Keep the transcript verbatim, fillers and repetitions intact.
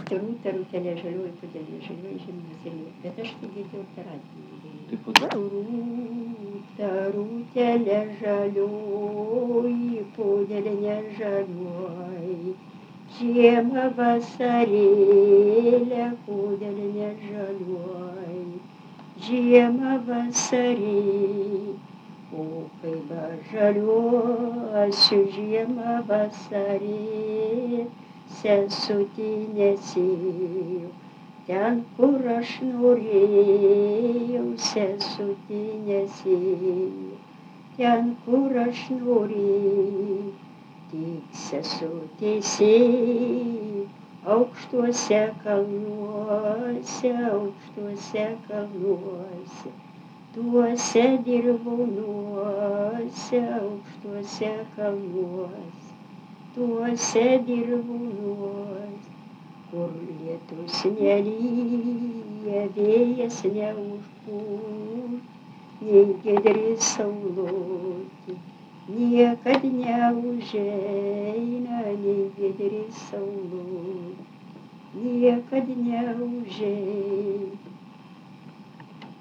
Rūta, rūtelė žalioji, pudelė žalioji, žemės žalioji. Bet aš tai girdėjau per radiją. Tai po to. Rūta, rūtelė žalioji, pudelė nežalioji. Žiemą vasarėlė, pudelė nežalioji. Žiemą vasarėlė. O kaip aš žaliuosiu žiemą vasarį, sesutį nesėjau, ten, kur aš norėjau, sesutį nesėjau, ten, kur aš norėjau, tik sesutė sėjo, aukštuose kalnuose, aukštuose kalnuose. Tuose dirvonuose, aukštuose kalnuose, tuose dirvonuose, kur lietus nelyja, vėjas neužpūs, nei giedri saulutė, niekad neužeina, nei giedri saulutė, niekad neužeina.